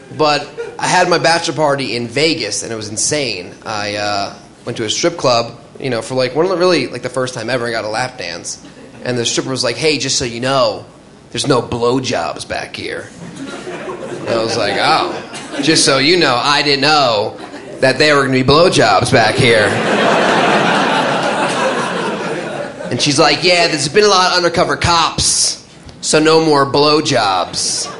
But I had my bachelor party in Vegas, and it was insane. I went to a strip club, for the first time ever. I got a lap dance, and the stripper was like, "Hey, just so you know, there's no blowjobs back here." And I was like, "Oh, just so you know, I didn't know that there were going to be blowjobs back here." And she's like, "Yeah, there's been a lot of undercover cops, so no more blowjobs."